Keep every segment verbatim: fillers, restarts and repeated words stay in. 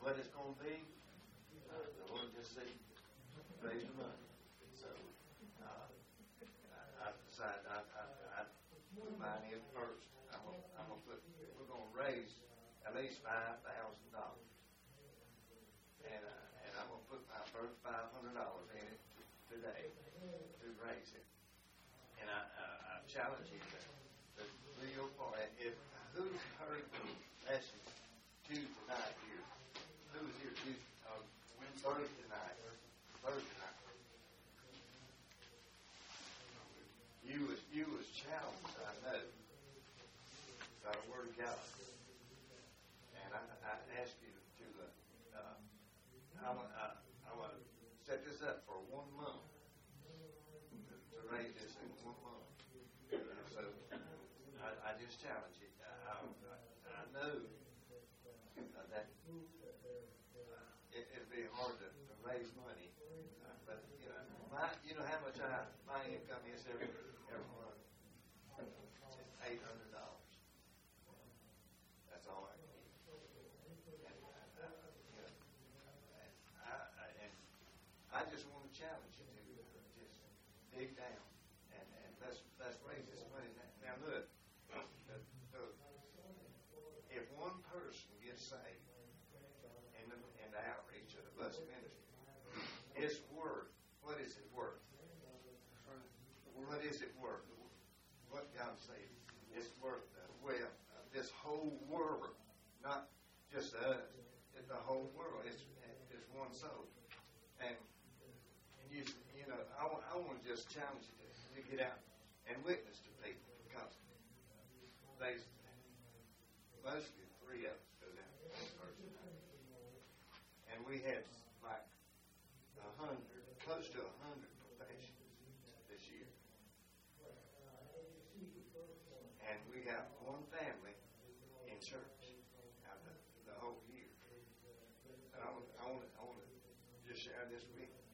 what it's going to be, uh, the Lord just said, raise the money. So uh, I, I decided I, I, I put mine in first. I'm going I'm to put, we're going to raise at least five thousand dollars. And, uh, and I'm going to put my first five hundred dollars in it today to raise it. And I, uh, I challenge you to, to do your part. If who heard the message Tuesday night here? Who was here Tuesday? Uh, Thursday night. Thursday night. You was you was challenged, I know, by the Word of God. And I, I ask you to, uh, uh, I want I, I want to set this up for one month to, to raise this in one month. And so I, I just challenge you. I, I, I know uh, that uh, it, it'd be hard to, to raise money, uh, but you know, my you know how much I my income is every every month. It's eight hundred dollars. That's all I get. And uh, you know, I, I and I just want to challenge you to uh, just dig down and, and let's let's raise this money. Now, now look, the, the, if one person gets saved in the in the outreach of the bus ministry, it's worth. What is it worth? What is it worth? What God said, it's worth uh, well uh, this whole world, not just us. It's the whole world. It's it's one soul, and, and you you know I, I want to just challenge you to, to get out and witness to people because they mostly three of us go down on Thursday night, and we had like a hundred, close to a hundred professions this year. And we got one family in church out of the, the whole year. And I want, I want, to, I want to just share this with you.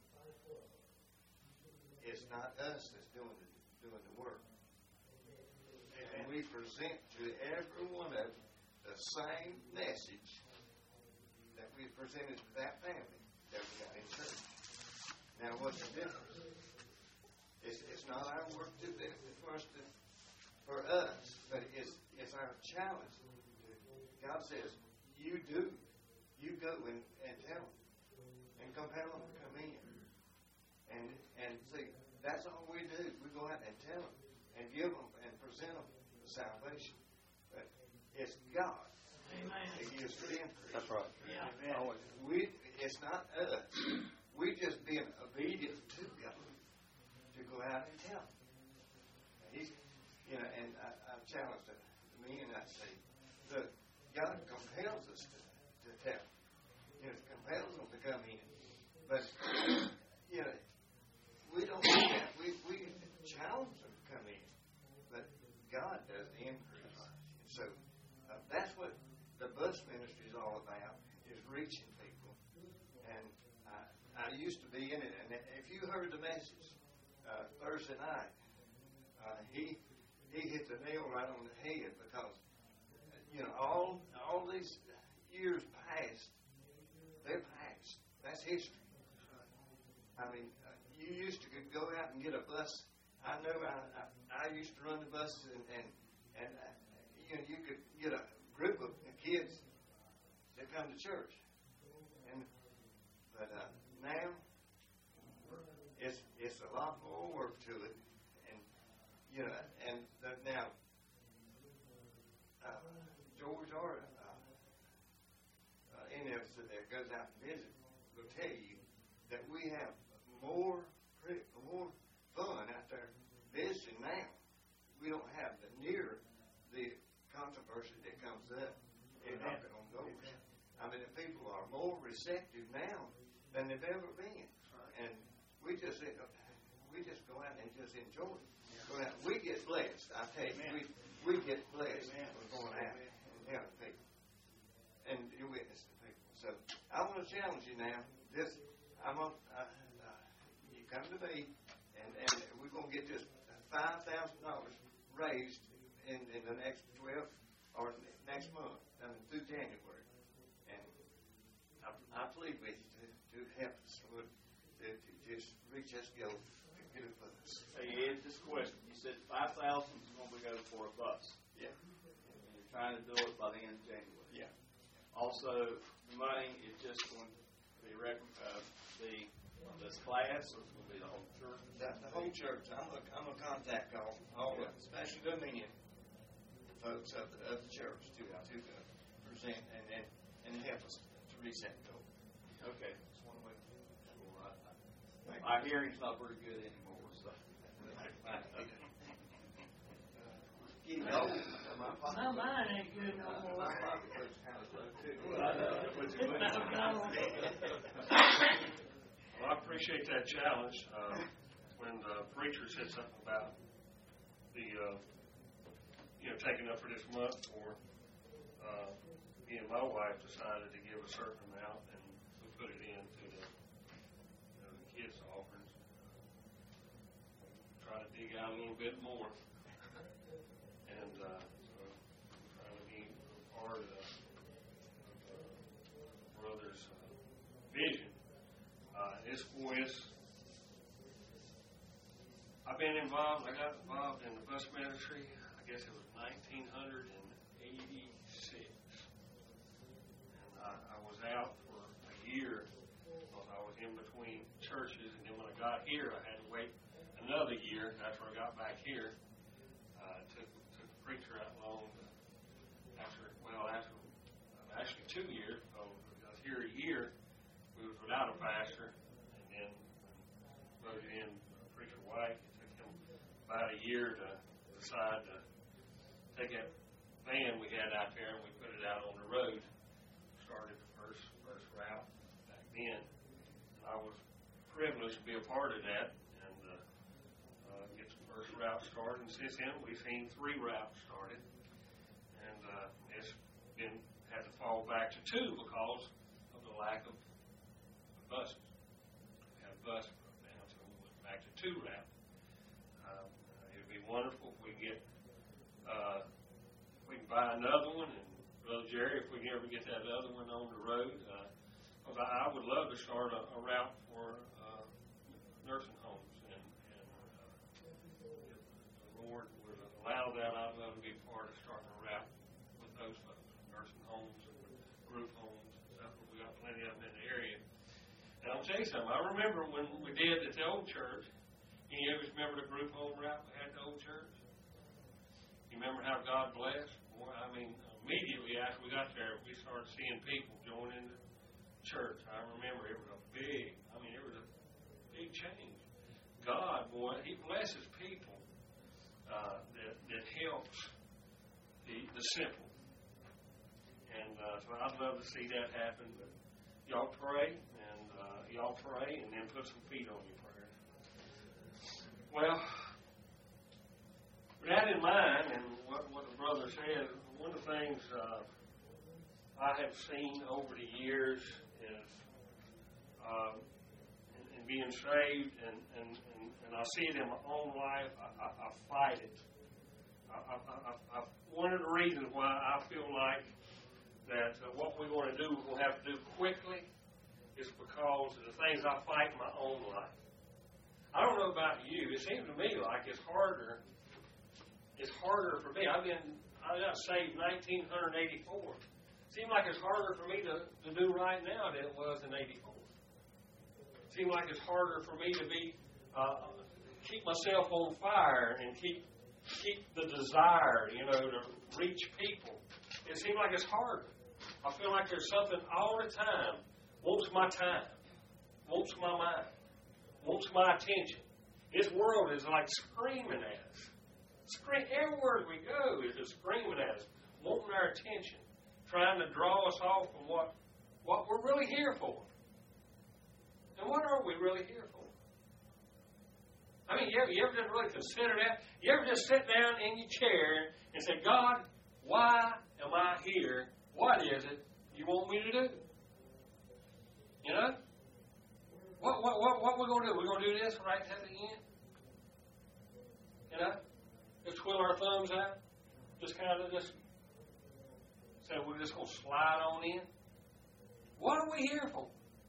It's not us that's doing the, doing the work. And we present to every one of them the same message that we presented to that family that we got in church. Now, what's the difference? It's, it's not our work to benefit for us to for us, but it's it's our challenge. God says, you do. You go and, and tell them. And compel them to come in. And and see, that's all we do. We go out and tell them. And give them and present them the salvation. But it's God. Amen. That gives the increase. That's right. Yeah. Amen. We, it's not us. We just being obedient to God to go out and tell them. And he's You know, and I, I've challenged me, and I say, look, God compels us to, to tell. You know, it compels them to come in. But, you know, we don't do that. We, we challenge them to come in. But God does the increase. And so uh, that's what the bus ministry is all about, is reaching people. And I, I used to be in it. And if you heard the message uh, Thursday night, uh, he... He hit the nail right on the head because, you know, all all these years past, they're past. That's history. I mean, uh, you used to go out and get a bus. I know I, I, I used to run the buses, and, and, and uh, you know, you could get a group of kids that come to church. And But uh, now, it's it's a lot more work to it. You know, and the, now, uh, George or uh, uh, any of us that goes out and visit will tell you that we have more more fun out there visiting now. We don't have the near the controversy that comes up in knocking on doors. I mean, the people are more receptive now than they've ever been, and we just we just go out and just enjoy it. Well, we get blessed. I tell you, we we get blessed from going out and telling people and you witness to people. So I want to challenge you now. This I'm on. Uh, uh, you come to me, and, and we're going to get this five thousand dollars raised in, in the next twelve or next month, I mean, through January. And I plead with you to, to help us, Lord, to, to just reach us, go, to get it with us. Hey, Ed, just a question. You said five thousand is going to go for a bus. Yeah. And you're trying to do it by the end of January. Yeah. Also, the money is just going to be rec- uh, the this class, or it's going to be the whole church? The, the whole church. I'm a, I'm a contact all, all of, especially Dominion folks of the, of the church to, to uh, present and, and, and help us to reach that goal. Okay. That's one way. Well, I, my hearing's not very good anymore, so. Getting old. My mind ain't good no more. My pocket looks kind of low, too. Well, I appreciate that challenge. Uh, when the preacher said something about the, uh, you know, taking up for this month, or uh, me and my wife decided to give a certain amount, and we put it into the, you know, the kids' offerings. Try to dig out a little bit more, and uh, so trying to be part of the uh, brother's uh, vision. Uh, this voice, I've been involved, I got involved in the bus ministry, I guess it was nineteen eighty-six. And I, I was out for a year because I was in between churches, and then when I got here, I had to wait another year after I got back here. Uh, took, took the preacher out long to, after, well, after, uh, actually two years, because I was here a year. We was without a pastor, and then when voted in Preacher White, it took him about a year to decide to take that van we had out there and we put it out on the road. Started the first first route back then. And I was privileged to be a part of that and uh, uh, get the first route started. And since then, we've seen three routes started, and uh, it's been had to fall back to two because of the lack of buses. We had a bus broke down, so we went back to two route. Um, uh, it would be wonderful if we get, uh, if we can buy another one, and Brother Jerry, if we can ever get that other one on the road, uh, because I, I would love to start a, a route for uh, nursing homes, and, and uh, if the Lord would allow that, I'd love to be part of starting a route with those folks, nursing homes and group homes and stuff. We got plenty of them in the area. And I'll tell you something, I remember when we did at the old church, any of us remember the group home route we had at the old church? You remember how God blessed? Boy, I mean, immediately after we got there, we started seeing people joining the church. I remember it was a big, I mean, it was a big change. God, boy, He blesses people uh, that, that helps the, the simple. And uh, so I'd love to see that happen, but y'all pray. Uh, y'all pray and then put some feet on your prayers. Well, with that in mind, and what, what the brother said, one of the things uh, I have seen over the years is um, in, in being saved, and, and, and, and I see it in my own life, I, I, I fight it. I, I, I, I, one of the reasons why I feel like that uh, what we want to do, we're going to have to do quickly, is because of the things I fight in my own life. I don't know about you. It seems to me like it's harder. It's harder for me. I've been I got saved nineteen eighty-four. It seems like it's harder for me to, to do right now than it was in eighty-four. It seems like it's harder for me to be uh, keep myself on fire and keep keep the desire, you know, to reach people. It seems like it's harder. I feel like there's something all the time. Wants my time, wants my mind, wants my attention. This world is like screaming at us. Scream, everywhere we go is just screaming at us, wanting our attention, trying to draw us off from what, what we're really here for. And what are we really here for? I mean, you ever, you ever just really consider that? You ever just sit down in your chair and say, God, why am I here? What is it you want me to do? You know? What what what what we're going to do? We're going to do this right to the end? You know? Just twiddle our thumbs out? Just kind of just say we're just going to slide on in? What are we here for?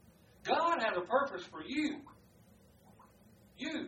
God has a purpose for you. You.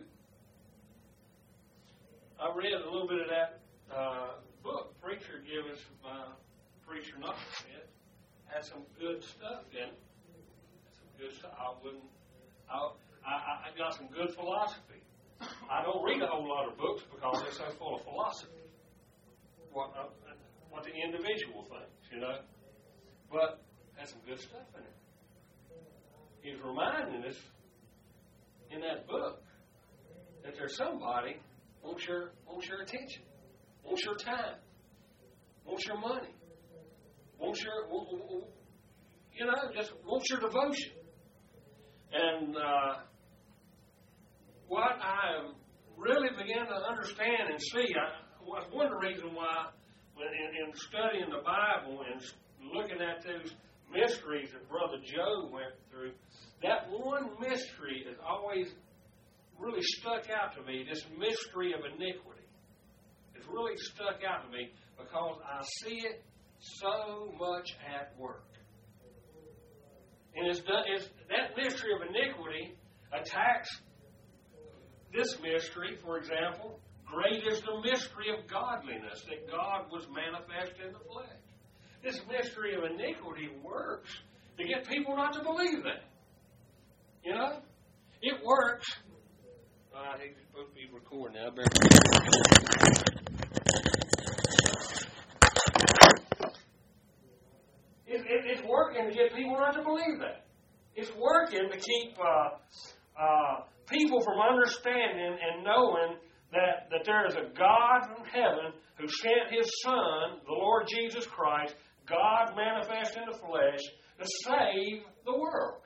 I read a little bit of that uh, book. Preacher gave us, uh, Preacher not read. Had some good stuff in it. Had some good stuff. I wouldn't. I, I, I got some good philosophy. I don't read a whole lot of books because they're so full of philosophy. What uh, what the individual thinks, you know. But had some good stuff in it. He's reminding us in that book that there's somebody wants your wants your attention, wants your time, wants your money, wants your you know just wants your devotion. And uh, what I really began to understand and see, I, was one of the reasons why, when in, in studying the Bible and looking at those mysteries that Brother Joe went through, that one mystery has always really stuck out to me, this mystery of iniquity. It's really stuck out to me because I see it so much at work. And it's, done, it's that mystery of iniquity attacks this mystery, for example. Great is the mystery of godliness, that God was manifest in the flesh. This mystery of iniquity works to get people not to believe that. You know? It works. All right, he's supposed to be recording now. It, it, it's working to get people not to believe that. It's working to keep uh, uh, people from understanding and knowing that, that there is a God from heaven who sent His Son, the Lord Jesus Christ, God manifest in the flesh, to save the world.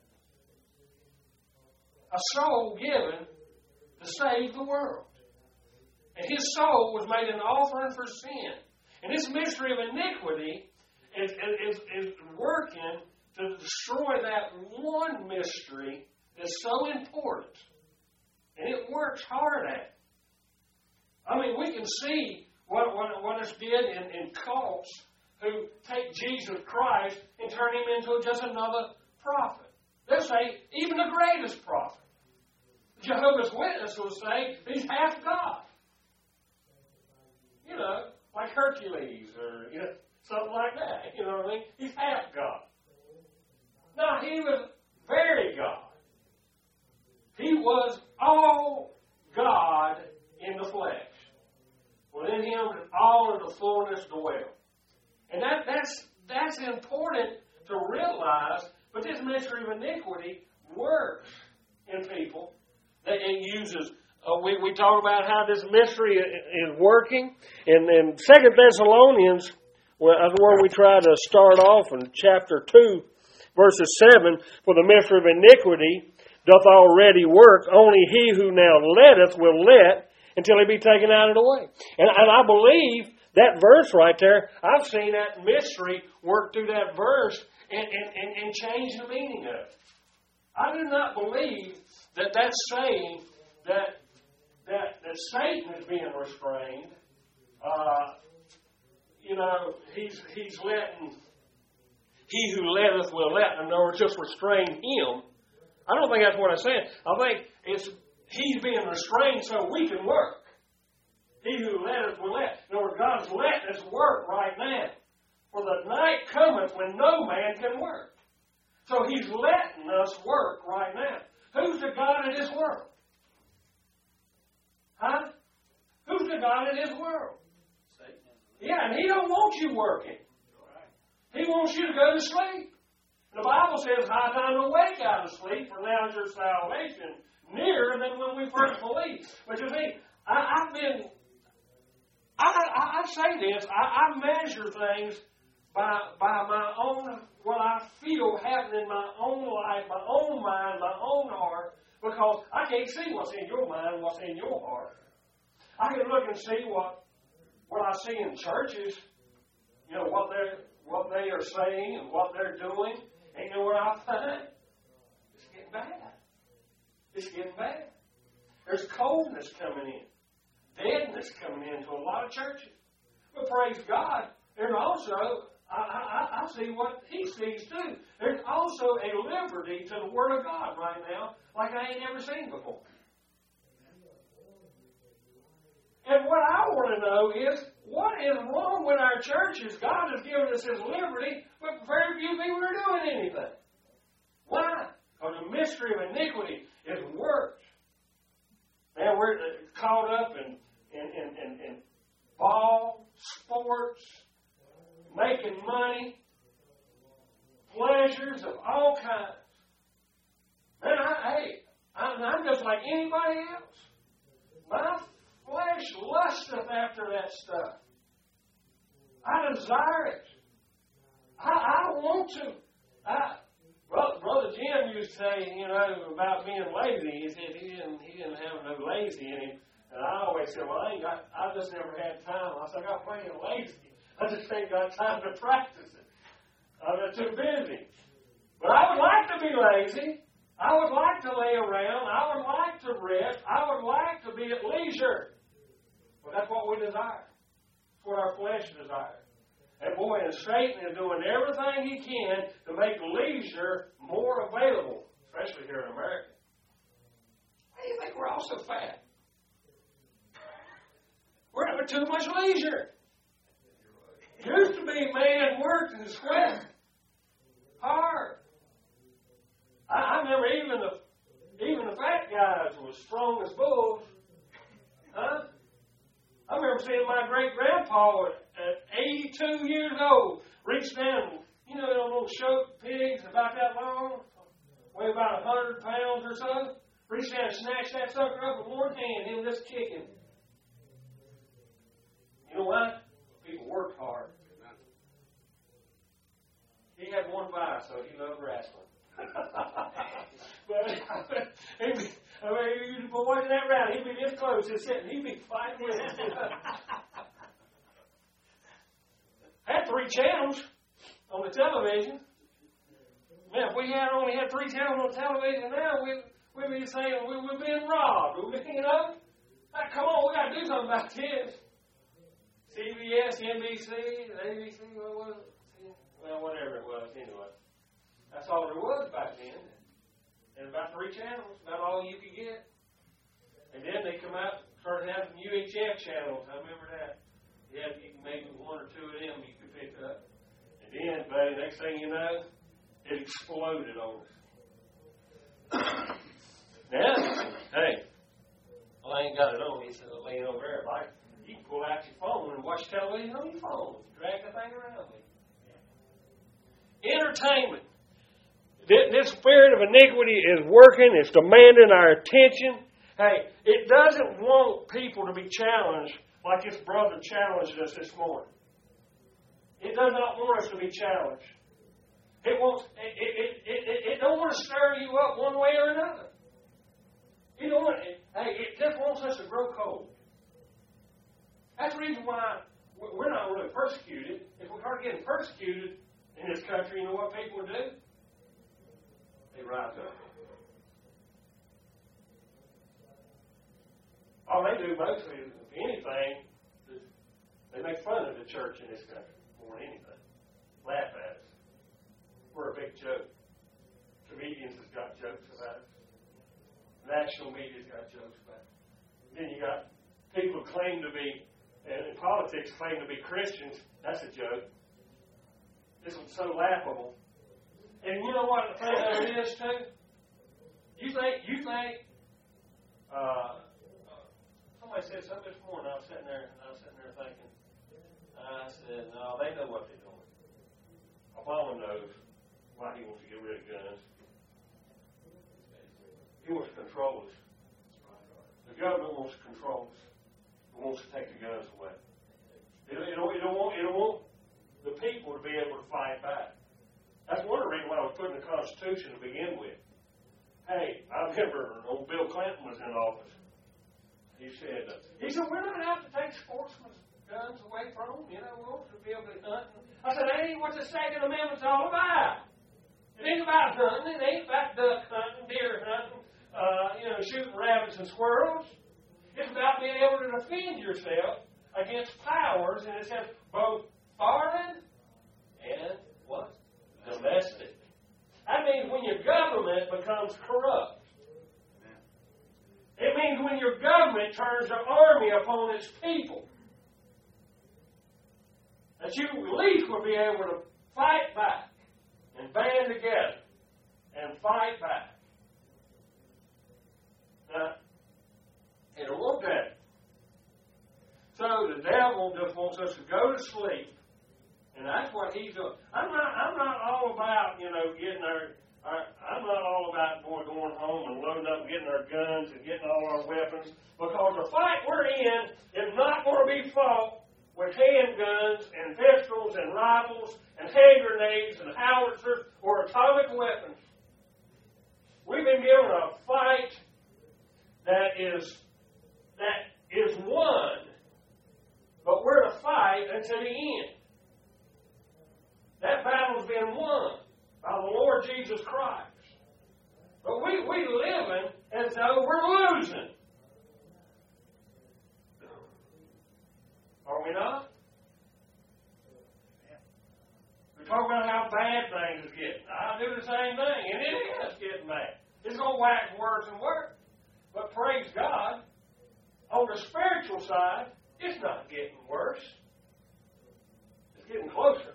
A soul given to save the world. And His soul was made an offering for sin. And this mystery of iniquity is, is, is working to destroy that one mystery that's so important. And it works hard at it. I mean, we can see what, what, what it's did in, in cults who take Jesus Christ and turn Him into just another prophet. They'll say, even the greatest prophet. Jehovah's Witness will say, He's half God. You know, like Hercules or you know, something like that. You know what I mean? He's half God. No, He was very God. He was all God in the flesh. Within Him, all of the fullness dwelt. And that, that's, that's important to realize, but this mystery of iniquity works in people. That it uses, uh, we, we talk about how this mystery is working. And in Second Thessalonians, well, that's where we try to start off in chapter two, verses seven, for the mystery of iniquity doth already work, only he who now letteth will let until he be taken out of the way. And, and I believe that verse right there, I've seen that mystery work through that verse and, and, and, and change the meaning of it. I do not believe that that's saying that that, that Satan is being restrained. Uh, you know, he's he's letting, he who letteth will let. In other words, just restrain him. I don't think that's what I'm saying. I think it's he's being restrained so we can work. He who letteth will let. In other words, God's letting us work right now. For the night cometh when no man can work. So He's letting us work right now. Who's the God of this world? Huh? Who's the God of this world? Satan. Yeah, and He don't want you working. He wants you to go to sleep. The Bible says, high time to wake out of sleep, for now is your salvation nearer than when we first believed. But you see, I, I've been, I, I, I say this, I, I measure things by, by my own, what I feel happening in my own life, my own mind, my own heart, because I can't see what's in your mind, what's in your heart. I can look and see what what I see in churches, you know, what they're what they are saying and what they're doing, and you know what I find? It's getting bad. It's getting bad. There's coldness coming in, deadness coming into a lot of churches. But praise God, there's also I, I, I I see what he sees too. There's also a liberty to the Word of God right now like I ain't never seen before. And what I want to know is, what is wrong with our churches? God has given us His liberty, but very few people are doing anything. Why? Because the mystery of iniquity is worked. Man, we're caught up in, in, in, in, in ball, sports, making money, pleasures of all kinds. Man, I, hey, I'm, I'm just like anybody else. My flesh lusteth after that stuff. I desire it. I, I want to. I, Brother, Brother Jim used to say, you know, about being lazy. He said he didn't, he didn't have no lazy in him. And I always said, well, I ain't got, I just never had time. I said, I got plenty of lazy. I just ain't got time to practice it. I'm too busy. But I would like to be lazy. I would like to lay around. I would like to rest. I would like to be at leisure. But that's what we desire. That's what our flesh desires. And boy, and Satan is doing everything he can to make leisure more available, especially here in America. Why do you think we're all so fat? We're having too much leisure. Used to be man worked and sweat hard. I, I remember even the even the fat guys were strong as bulls. Huh? I remember seeing my great-grandpa at eighty-two years old reach down, you know, those little choke pigs about that long, weigh about one hundred pounds or so, reach down and snatch that sucker up with one hand, him just kicking. You know what? People worked hard. He had one vice, so he loved wrestling. But he'd be, I mean, you'd be watching that round. He'd be this close, just sitting. He'd be fighting with him. Had three channels on the television. Man, if we had only had three channels on television now, we'd, we'd be saying we, we're being robbed. We'd be, you know, like, come on, we got to do something about this. C B S, N B C, A B C, what was it? Well, whatever it was, anyway. That's all there was back then. And about three channels, about all you could get. And then they come out, started having U H F channels. I remember that. Yeah, you can maybe one or two of them you could pick up. And then, buddy, next thing you know, it exploded on us. Now, hey, well, I ain't got it on me, so it's laying over there. Like, you can pull out your phone and watch television on your phone. Drag the thing around me. Entertainment. This spirit of iniquity is working. It's demanding our attention. Hey, it doesn't want people to be challenged like this brother challenged us this morning. It does not want us to be challenged. It wants. It, it, it, it, it don't want to stir you up one way or another. You know what? It, hey, it just wants us to grow cold. That's the reason why we're not really persecuted. If we start getting persecuted in this country, you know what people do? They rise up. All they do mostly, if anything, is they make fun of the church in this country more than anything. Laugh at us. We're a big joke. Comedians has got jokes about us. National media's got jokes about us. Then you got people who claim to be, and in politics claim to be Christians. That's a joke. This was so laughable. And you know what the thing of it is, too? You think, you think, uh, somebody said something this morning. I was sitting there, I was sitting there thinking, I said, no, they know what they're doing. Obama knows why he wants to get rid of guns. He wants to control us. The government wants to control us. It wants to take the guns away. It, it, don't, it, don't want, it don't want the people to be able to fight back. That's one of the reasons why I was put in the Constitution to begin with. Hey, I remember when Bill Clinton was in office. He said, uh, he said, we're not going to have to take sportsmen's guns away from them. You know, we want to be able to hunt. I said, that ain't what the Second Amendment's all about. It ain't about hunting. It ain't about duck hunting, deer hunting, uh, you know, shooting rabbits and squirrels. It's about being able to defend yourself against powers, and it says both foreign and what? becomes corrupt. It means when your government turns an army upon its people, that you at least will be able to fight back and band together and fight back. Now, it won't that. So the devil just wants us to go to sleep, and that's what he's doing. I'm not. I'm not all about you know getting our. our I'm not all about boy going home and loading up, and getting our guns and getting all our weapons, because the fight we're in is not going to be fought with handguns and pistols and rifles and hand grenades and howitzers or atomic weapons. We've been given a fight that is that is won, but we're to fight until the end. That battle's been won by the Lord Jesus Christ. But we we living as though we're losing. Are we not? We talk about how bad things is getting. I do the same thing, and it is getting bad. It's going to wax worse and worse. But praise God, on the spiritual side, it's not getting worse. It's getting closer.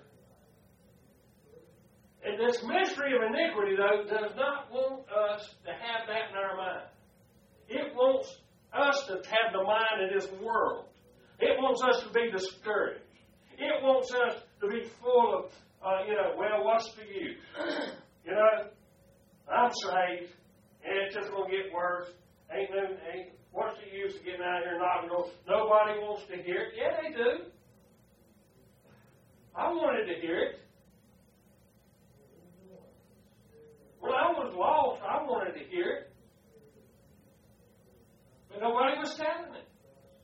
And this mystery of iniquity, though, does not want us to have that in our mind. It wants us to have the mind of this world. It wants us to be discouraged. It wants us to be full of, uh, you know, well, what's the use? You know, I'm saved, and it's just going to get worse. Ain't no, ain't, what's the use of getting out here knocking on? Nobody wants to hear it. Yeah, they do. I wanted to hear it. When I was lost, I wanted to hear it. But nobody was telling it.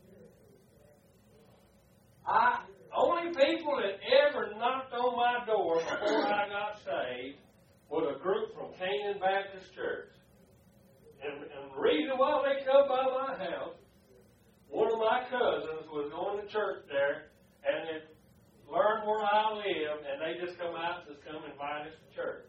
I, only people that ever knocked on my door before I got saved was a group from Canaan Baptist Church. And, and the reason why they come by my house, one of my cousins was going to church there, and they learned where I lived, and they just come out and just come invite us to church.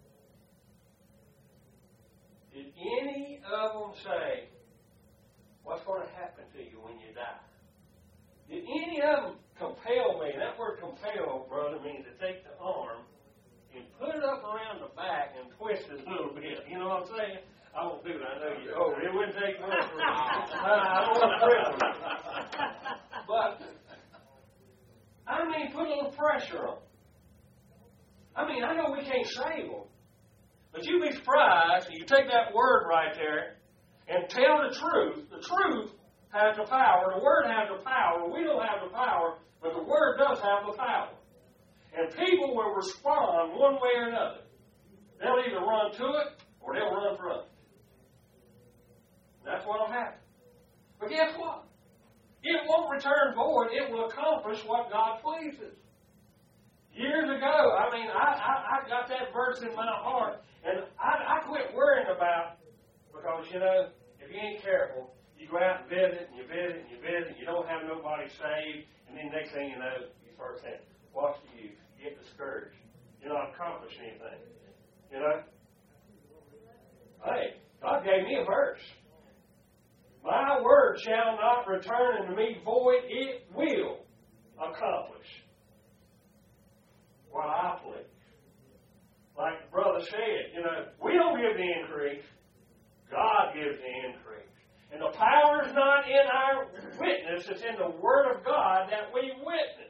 Did any of them say, what's going to happen to you when you die? Did any of them compel me? That word compel, brother, means to take the arm and put it up around the back and twist it a little bit. You know what I'm saying? I won't do that. I know you. Oh, it wouldn't take much for me. I don't want to press them. But, I mean, put a little pressure on them. I mean, I know we can't save them. But you'd be surprised if you take that word right there and tell the truth. The truth has the power. The Word has the power. We don't have the power, but the Word does have the power. And people will respond one way or another. They'll either run to it or they'll run from it. That's what will happen. But guess what? It won't return void. It will accomplish what God pleases. Years ago, I mean, I, I, I got that verse in my heart, and I, I quit worrying about, because, you know, if you ain't careful, you go out and visit, and you visit, and you visit, and you don't have nobody saved, and then next thing you know, you start saying, what's the use? You get discouraged. You're not accomplishing anything. You know? Hey, God gave me a verse. My word shall not return unto me void. It will accomplish what I please. Like the brother said, you know, we don't give the increase. God gives the increase. And the power is not in our witness. It's in the Word of God that we witness.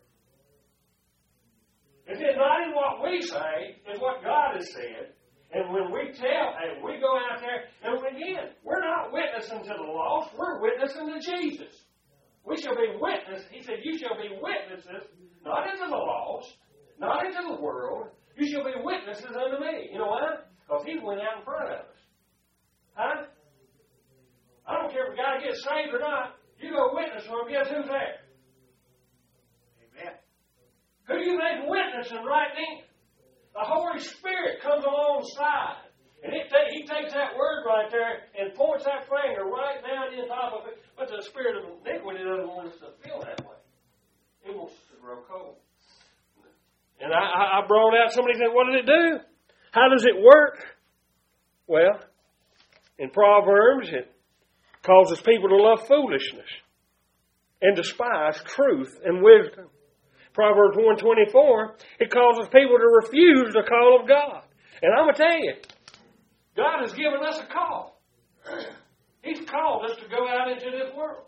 It's not in what we say. It's what God has said. And when we tell, and we go out there, and again, we're not witnessing to the lost, we're witnessing to Jesus. We shall be witnesses. He said, you shall be witnesses, not into the lost, not into the world. You shall be witnesses unto me. You know why? Because He went out in front of us. Huh? I don't care if a guy gets saved or not. You go witness for him, guess who's there? Amen. Who do you think witnessing right then? The Holy Spirit comes alongside. And it ta- He takes that word right there and points that finger right down in top of it. But the spirit of iniquity doesn't want us to feel that way. It wants us to grow cold. And I, I brought out, somebody said, what does it do? How does it work? Well, in Proverbs, it causes people to love foolishness and despise truth and wisdom. Proverbs one twenty-four, it causes people to refuse the call of God. And I'm going to tell you, God has given us a call. He's called us to go out into this world.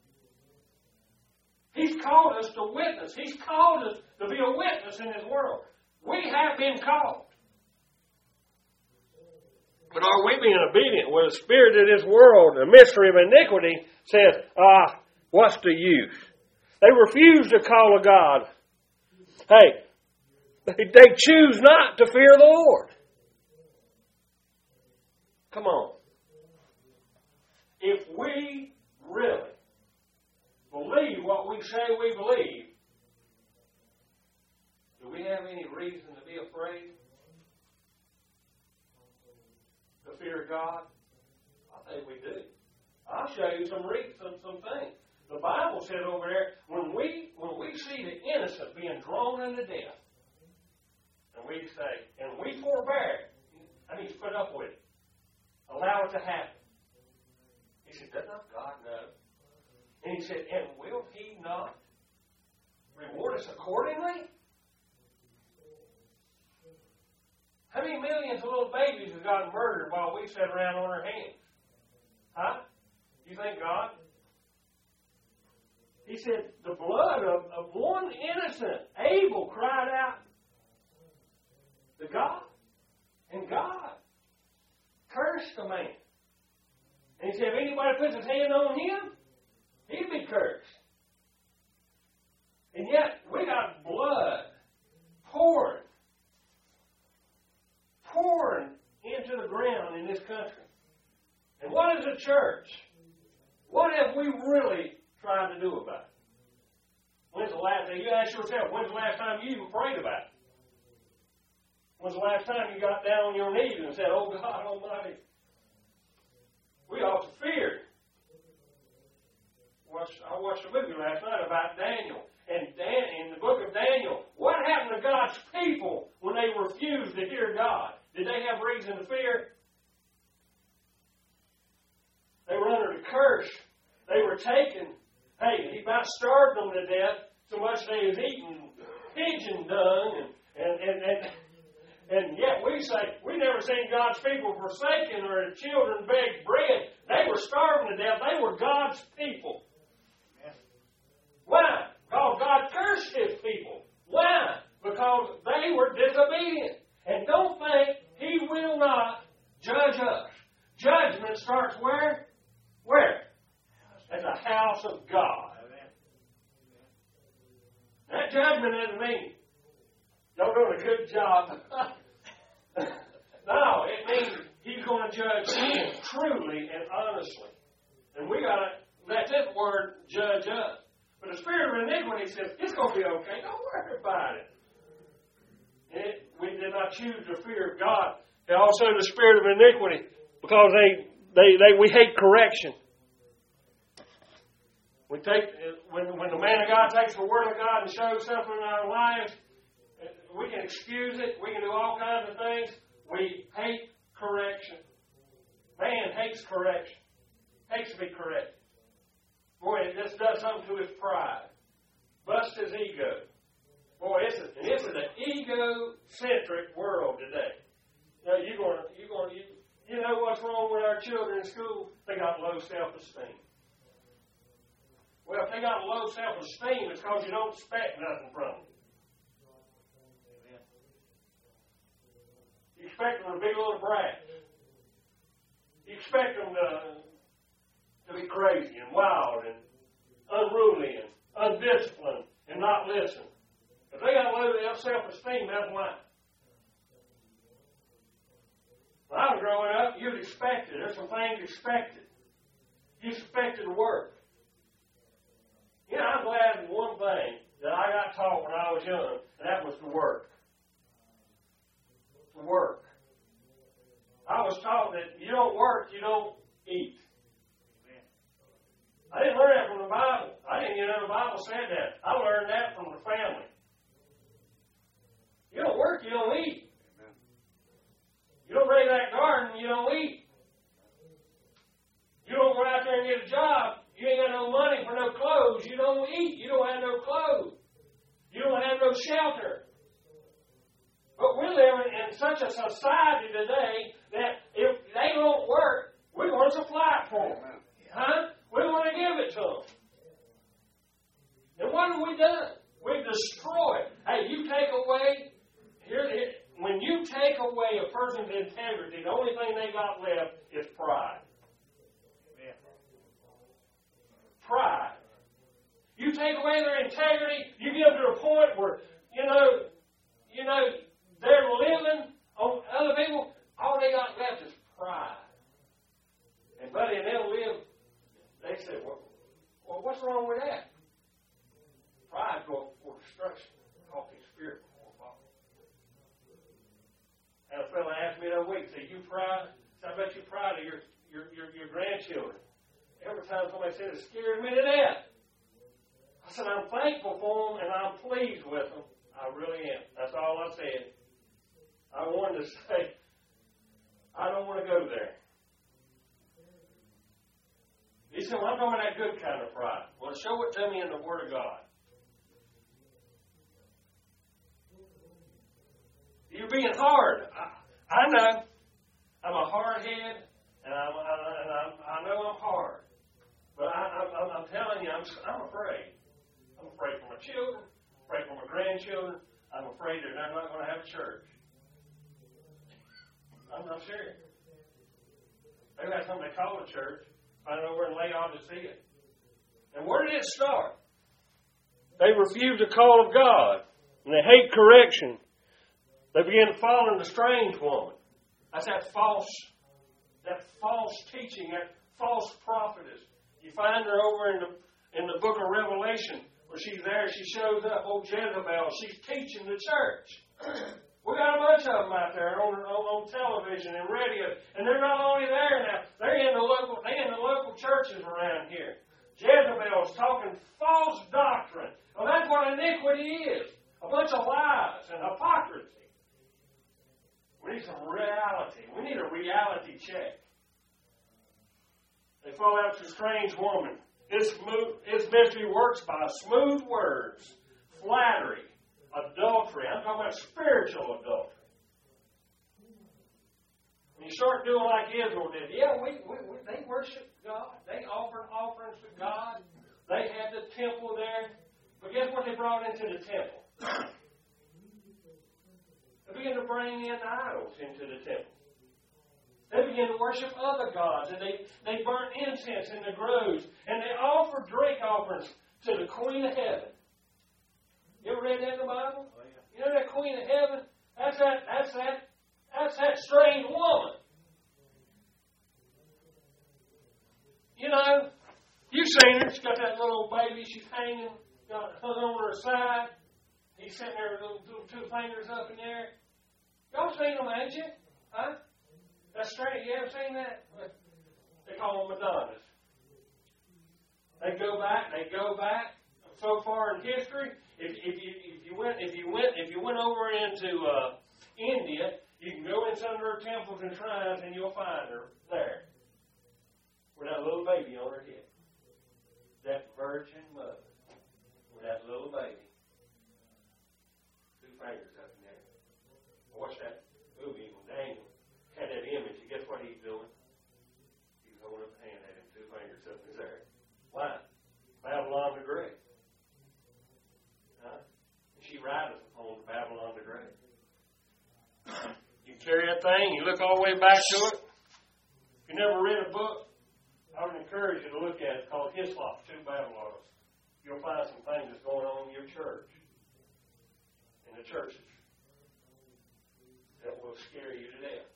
He's called us to witness. He's called us to be a witness in this world. We have been called. But are we being obedient? Well, the spirit of this world, the mystery of iniquity, says, ah, what's the use? They refuse the call of God. Hey, they, they choose not to fear the Lord. Come on. If we really believe what we say we believe, do we have any reason to be afraid? To fear God? I think we do. I'll show you some re- some, some things. The Bible says over there, when we when we see the innocent being drawn unto death, and we say, and we forbear, I mean, put up with it. Allow it to happen. He said, does not God know? And he said, and will He not reward us accordingly? How many millions of little babies have gotten murdered while we sat around on our hands? Huh? You think God? He said, the blood of, of one innocent, Abel, cried out to God. And God cursed the man. And he said, if anybody puts his hand on him, he'd be cursed. And yet, we got blood pouring, pouring into the ground in this country. And what is the church? What have we really tried to do about it? When's the last time, you ask yourself, when's the last time you even prayed about it? When's the last time you got down on your knees and said, oh God Almighty, we ought to fear. Watched, I watched a movie last night about Daniel. And Dan, in the book of Daniel, what happened to God's people when they refused to hear God? Did they have reason to fear? They were under the curse. They were taken. Hey, he about starved them to death so much they was eating pigeon dung. And, and, and, and, and yet we say, we never seen God's people forsaken or the children beg bread. They were starving to death. They were God's people. Why? Because God cursed His people. Why? Because they were disobedient. And don't think He will not judge us. Judgment starts where? Where? At the house of God. That judgment doesn't mean y'all doing a good job. No, it means He's going to judge sin truly and honestly. And we got to let this word judge us. But the spirit of iniquity says, it's going to be okay. Don't worry about it. it. We did not choose the fear of God. And also the spirit of iniquity, because they, they, they we hate correction. We take when when the man of God takes the word of God and shows something in our lives, we can excuse it. We can do all kinds of things. We hate correction. Man hates correction. Hates to be corrected. Boy, it just does something to his pride. Busts his ego. Boy, it's, a, it's an ego-centric world today. Now, you're going to, you're going to, you, you know what's wrong with our children in school? They got low self-esteem. Well, if they got low self-esteem, it's because you don't expect nothing from them. You expect them to be little brats. You expect them to, to be crazy and wild and unruly and undisciplined and not listen. If they got low self-esteem, that's why. When I was growing up, you'd expect it. There's some things expected. You expected to work. You know, I'm glad one thing that I got taught when I was young, and that was to work. To work. I was taught that you don't work, you don't eat. I didn't learn that from the Bible. I didn't even know the Bible said that. I learned that from the family. You don't work, you don't eat. You don't raise that garden, you don't such a society today that if they won't work, we want to supply it for them. Huh? We want to give it to them. And what have we done? We've destroyed. Hey, you take away, here, here, when you take away a person's integrity, the only thing they got left is pride. Pride. You take away their integrity, you get them to a point where, you know, you know, they're living on other people, all they got left is pride. And buddy, and they'll live, they say, well, well what's wrong with that? Pride goes for destruction. Call his spirit before fall. And a fellow asked me the other week, said, you proud? I bet you're proud of your, your, your, your grandchildren. Every time somebody said it scared me to death. I said, I'm thankful for them and I'm pleased with them. I really am. That's all I said. I wanted to say, I don't want to go there. He said, well, I'm talking that good kind of pride. Well, show it to me in the Word of God. You're being hard. I, I know. I'm a hard head, and, I'm, I, and I'm, I know I'm hard. But I, I'm, I'm telling you, I'm, I'm afraid. I'm afraid for my children, afraid for my grandchildren. I'm afraid that they're not going to have a church. I'm not serious. They've got something they call a church. Find over in Laodicea. And where did it start? They refuse the call of God, and they hate correction. They begin to follow the strange woman. That's that false, that false teaching, that false prophetess. You find her over in the in the book of Revelation, where she's there. She shows up, old Jezebel. She's teaching the church. We got a bunch of them out there on, on, on television and radio, and they're not only there now. They're in the local, they in the local churches around here. Jezebel's talking false doctrine. Well, that's what iniquity is. A bunch of lies and hypocrisy. We need some reality. We need a reality check. They fall out to a strange woman. His, his ministry works by smooth words, flattery, adultery. I'm talking about spiritual adultery. When you start doing like Israel did, yeah, we, we, we they worship God. They offered offerings to God. They had the temple there. But guess what they brought into the temple? They began to bring in idols into the temple. They began to worship other gods, and they, they burnt incense in the groves, and they offered drink offerings to the Queen of Heaven. You ever read that in the Bible? Oh, yeah. You know that Queen of Heaven? That's that, that's that, that's that strange woman. You know, you've seen her. She's got that little baby. She's hanging, got hung over her side. He's sitting there with little, little two fingers up in the air. Y'all seen them, ain't you? Huh? That's strange. You ever seen that? They call them Madonnas. They go back. They go back so far in history. If, if you if you went if you went if you went over into uh, India, you can go in some of her temples and shrines, and you'll find her there with that little baby on her head. That virgin mother with that little baby. Two fingers up in there. Watch that movie when Daniel had that image, and guess what he's doing? He's holding up a hand at him, two fingers up in his air. Why? Babylon the Great. Huh? She rides on Babylon the Great. You carry that thing, you look all the way back to it. If you never read a book, I would encourage you to look at it called Hislop, Two Babylons. You'll find some things that's going on in your church, in the churches, that will scare you to death.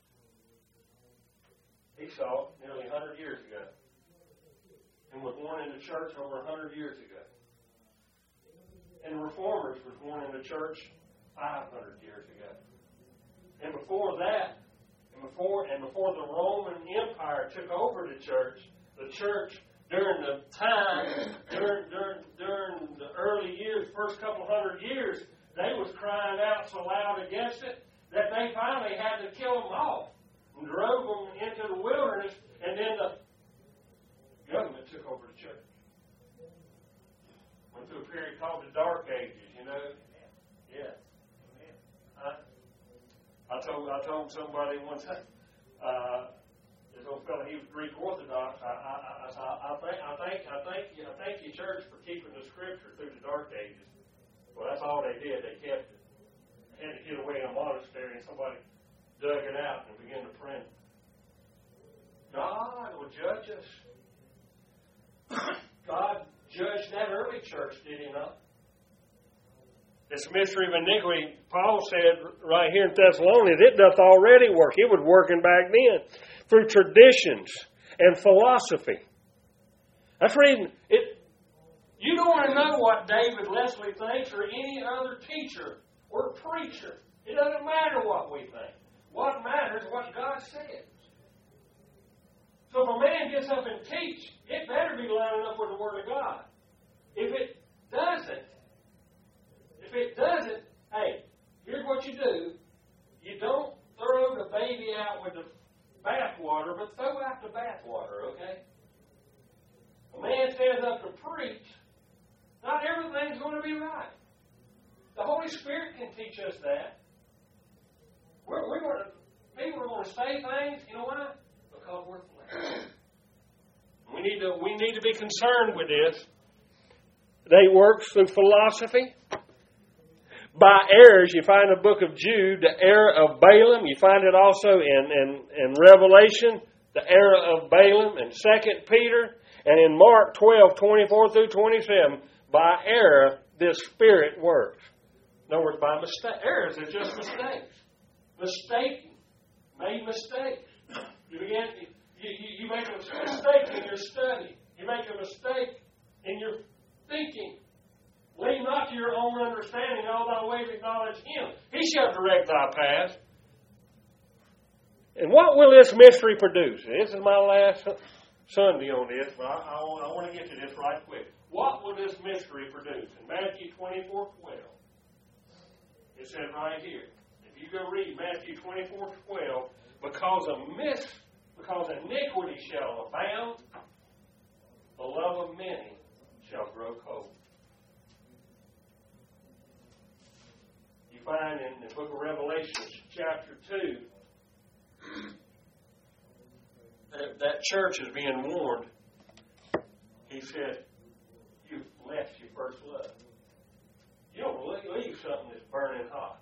He saw it nearly one hundred years ago, and was born in the church over one hundred years ago. And the Reformers was born in the church five hundred years ago. And before that, and before and before the Roman Empire took over the church, the church during the time, during during during the early years, first couple hundred years, they was crying out so loud against it that they finally had to kill them off and drove them into the wilderness, and then the government took over the church. Went through a period called the Dark Ages, you know. Yeah. I, I told told I told somebody one time, uh, this old fellow, he was Greek Orthodox. I I, I, I, I think I think I think I thank you, church, for keeping the Scripture through the dark ages. Well, that's all they did. They kept it. They had to get away in a monastery, and somebody dug it out and began to print it. God will judge us. God judged that early church, did He not? This mystery of iniquity, Paul said right here in Thessalonians, it doth already work. It was working back then through traditions and philosophy. That's reading it. You don't want to know what David Leslie thinks or any other teacher or preacher. It doesn't matter what we think. What matters is what God says. So if a man gets up and teach, it better be lining up with the Word of God. If it doesn't, if it doesn't, hey, here's what you do. You don't throw the baby out with the bathwater, but throw out the bathwater, okay? A man stands up to preach, not everything's going to be right. The Holy Spirit can teach us that. We're, we're going to, people are going to say things, you know why? Because we're flesh. We need to, we need to be concerned with this. They work through philosophy. By errors, you find the book of Jude, the error of Balaam. You find it also in, in, in Revelation, the error of Balaam, and Second Peter, and in Mark twelve, twenty-four through twenty-seven. By error, this spirit works. In other words, by mistake. Errors are just mistakes. Mistaking. Made mistakes. You begin, you, you, you make a mistake in your study. You make a mistake in your thinking. Lean not to your own understanding, all thy ways acknowledge Him. He shall direct thy path. And what will this mystery produce? This is my last Sunday on this, but I, I, I want to get to this right quick. What will this mystery produce? In Matthew twenty-four twelve, it says right here, if you go read Matthew twenty-four twelve, because of mis, because iniquity shall abound, the love of many shall grow cold. You find in the book of Revelation, chapter two, that, that church is being warned. He said, you've left your first love. You don't leave something that's burning hot.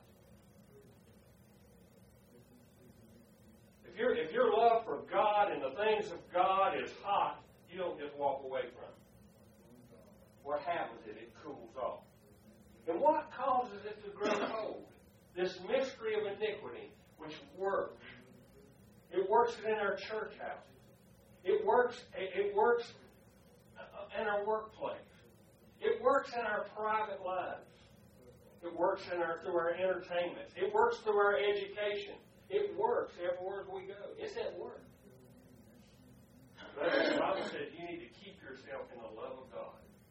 If, your if your love for God and the things of God is hot, you don't just walk away from it. What happens is it cools off. And what causes it to grow cold? This mystery of iniquity, which works. It works in our church houses. It works, it works in our workplace. It works in our private lives. It works in our through our entertainment. It works through our education. It works everywhere we go. It's at work. But the Bible says you need to keep yourself in the love of God.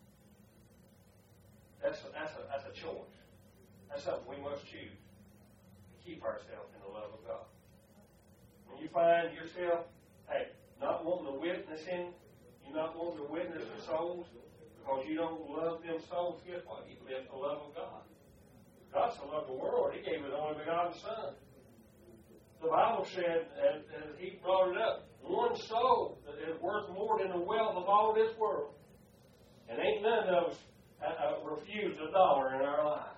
That's a, that's a, that's a choice. That's something we must choose. To keep ourselves in the love of God. When you find yourself, hey, not wanting to witness in, you're not wanting to witness the souls because you don't love them souls, guess what? You live the love of God. God so loved the world, He gave His only begotten Son. The Bible said, as, as He brought it up, one soul is worth more than the wealth of all this world. And ain't none of us uh, uh, refused a dollar in our life.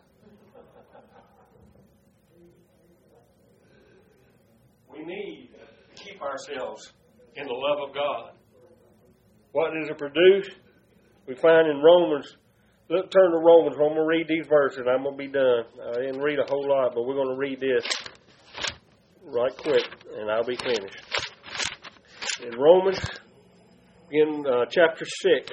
We need to keep ourselves in the love of God. What does it produce? We find in Romans, look, turn to Romans. I'm going to read these verses. I'm going to be done. I didn't read a whole lot, but we're going to read this right quick, and I'll be finished. In Romans, in uh, chapter six,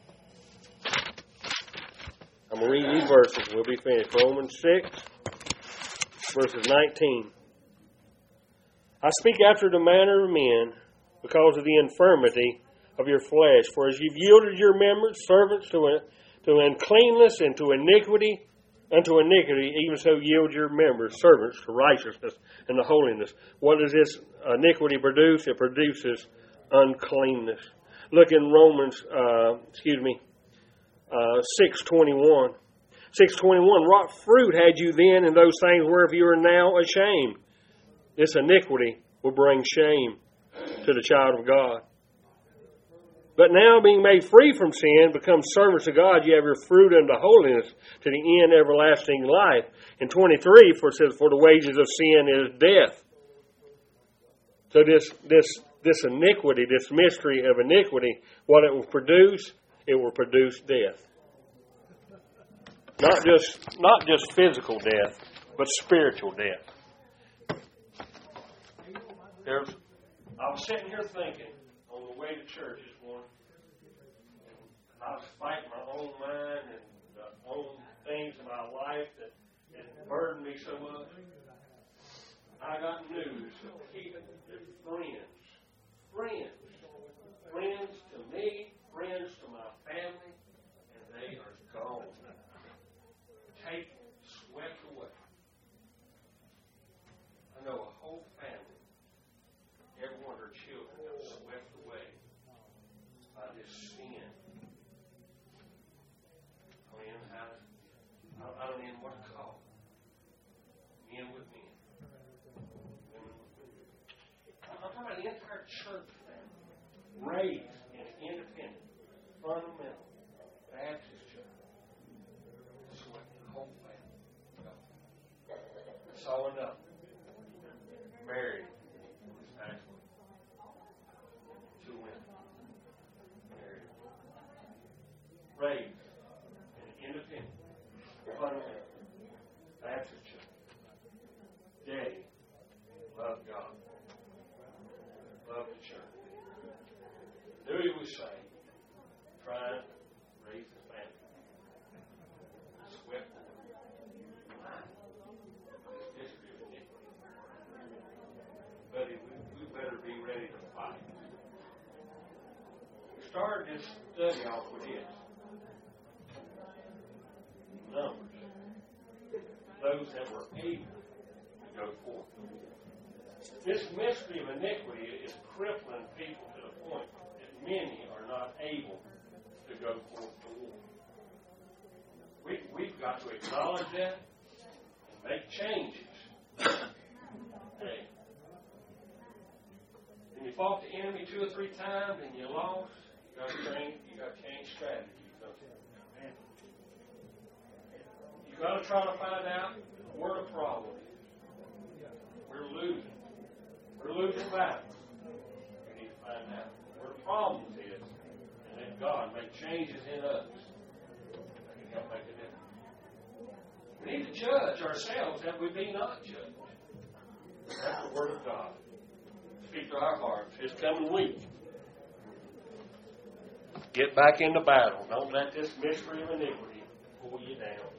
I'm going to read these verses. We'll be finished. Romans six, verses nineteen. I speak after the manner of men because of the infirmity of your flesh. For as you've yielded your members servants to, a, to uncleanness and to iniquity, unto iniquity, even so yield your members servants to righteousness and to holiness. What does this iniquity produce? It produces uncleanness. Look in Romans, uh, excuse me, uh, six twenty-one. six twenty-one. What fruit had you then in those things whereof you are now ashamed? this iniquity will bring shame to the child of God. But now, being made free from sin, become servants of God, you have your fruit unto holiness, to the end everlasting life. In twenty-three, for it says, for the wages of sin is death. So this this this iniquity, this mystery of iniquity, what it will produce, it will produce death. Not just not just physical death, but spiritual death. There's, I was sitting here thinking on the way to church this morning, and I was fighting my own mind and the own things in my life that, that burdened me so much. I got news of people, friends, friends, friends to me, friends to my family, and they are gone. Taken, swept away. I know a whole family, every one of her children got swept away by this sin. I mean, I, I don't even know what to call it. Men with men. Women with women. I'm talking about the entire church family, raised in an independent, fundamental Baptist church. Swept the whole family. That's all enough. Married. Actually. Two women. Married. Raised in an independent, fundamental Baptist church. Daddy loved God. Loved the church. Knew he was saved. Trying to raise his family. Swept away. This history of iniquity. But we, we better be ready to fight. We started this study off with this. Numbers. Those that were able to go forth. This mystery of iniquity is crippling people to the point that many are not able to go forth to war. We, we've got to acknowledge that and make changes. Hey. When you fought the enemy two or three times and you lost, you got to change, you got to change strategy. You got to try to find out where the problem is. We're losing. We're losing battles. We need to find out where the problem is, and let God make changes in us that can help make a difference. We need to judge ourselves that we be not judged. That's the Word of God. Speak to our hearts this coming week. Get back into battle. Don't let this mystery of iniquity pull you down.